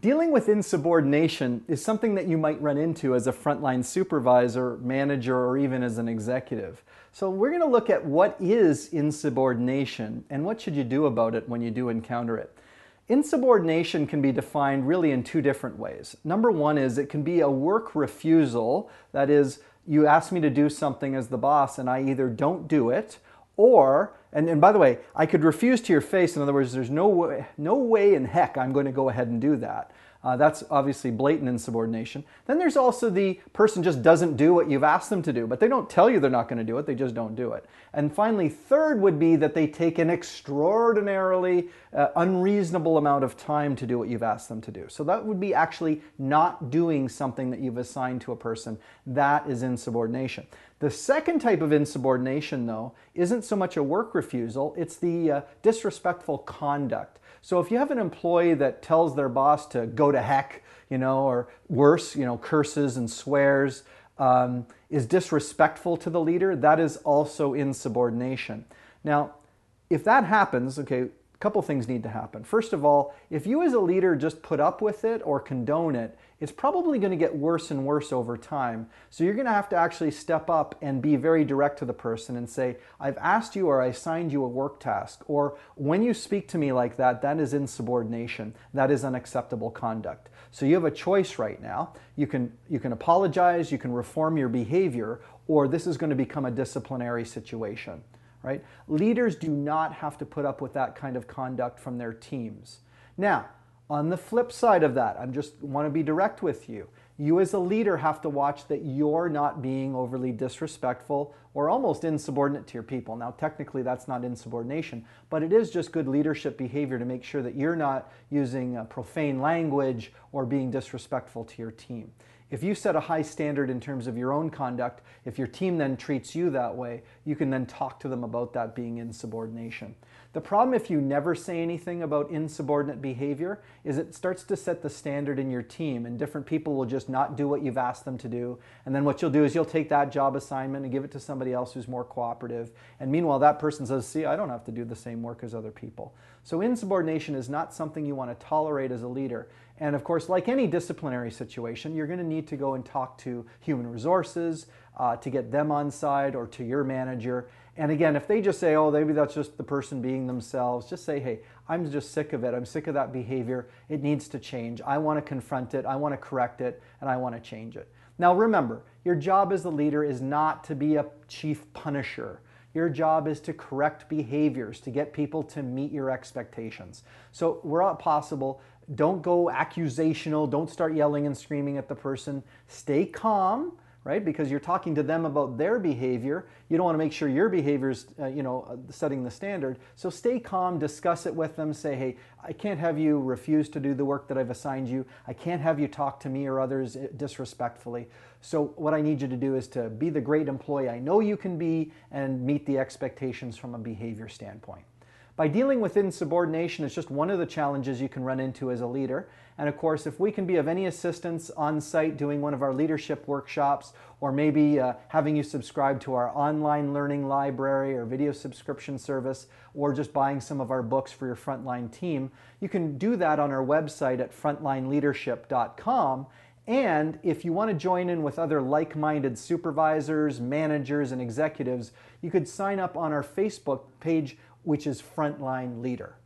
Dealing with insubordination is something that you might run into as a frontline supervisor, manager, or even as an executive. So we're going to look at what is insubordination and what should you do about it when you do encounter it. Insubordination can be defined really in two different ways. Number one is it can be a work refusal. That is, you ask me to do something as the boss and I either don't do it, or, and by the way, I could refuse to your face. In other words, there's no way in heck I'm going to go ahead and do that. That's obviously blatant insubordination. Then there's also the person just doesn't do what you've asked them to do, but they don't tell you they're not going to do it, they just don't do it. And finally, third would be that they take an extraordinarily unreasonable amount of time to do what you've asked them to do. So that would be actually not doing something that you've assigned to a person. That is insubordination. The second type of insubordination, though, isn't so much a work refusal, it's the disrespectful conduct. So if you have an employee that tells their boss to go to heck, or worse, curses and swears, is disrespectful to the leader, that is also insubordination. Now, if that happens, okay, a couple things need to happen. First of all, if you as a leader just put up with it or condone it, it's probably going to get worse and worse over time. So you're going to have to actually step up and be very direct to the person and say, I've asked you or I assigned you a work task, or when you speak to me like that, that is insubordination. That is unacceptable conduct. So you have a choice right now. You can apologize, you can reform your behavior, or this is going to become a disciplinary situation. Right? Leaders do not have to put up with that kind of conduct from their teams. Now, on the flip side of that, I just want to be direct with you. You as a leader have to watch that you're not being overly disrespectful or almost insubordinate to your people. Now, technically that's not insubordination, but it is just good leadership behavior to make sure that you're not using profane language or being disrespectful to your team. If you set a high standard in terms of your own conduct, if your team then treats you that way, you can then talk to them about that being insubordination. The problem if you never say anything about insubordinate behavior is it starts to set the standard in your team, and different people will just not do what you've asked them to do. And then what you'll do is you'll take that job assignment and give it to somebody else who's more cooperative. And meanwhile, that person says, see, I don't have to do the same work as other people. So insubordination is not something you want to tolerate as a leader. And of course, like any disciplinary situation, you're going to need to go and talk to human resources to get them on side, or to your manager. And again, if they just say, oh, maybe that's just the person being themselves, just say, hey, I'm just sick of it. I'm sick of that behavior. It needs to change. I want to confront it. I want to correct it, and I want to change it. Now remember, your job as a leader is not to be a chief punisher. Your job is to correct behaviors, to get people to meet your expectations. So where possible, don't go accusational, don't start yelling and screaming at the person. Stay calm, right? Because you're talking to them about their behavior. You don't want to make sure your behavior's, setting the standard. So stay calm, discuss it with them, say, hey, I can't have you refuse to do the work that I've assigned you. I can't have you talk to me or others disrespectfully. So what I need you to do is to be the great employee I know you can be and meet the expectations from a behavior standpoint. By dealing with insubordination, it's just one of the challenges you can run into as a leader. And of course, if we can be of any assistance on site doing one of our leadership workshops, or maybe having you subscribe to our online learning library or video subscription service, or just buying some of our books for your frontline team, you can do that on our website at frontlineleadership.com. And if you want to join in with other like-minded supervisors, managers, and executives, you could sign up on our Facebook page, which is Frontline Leader.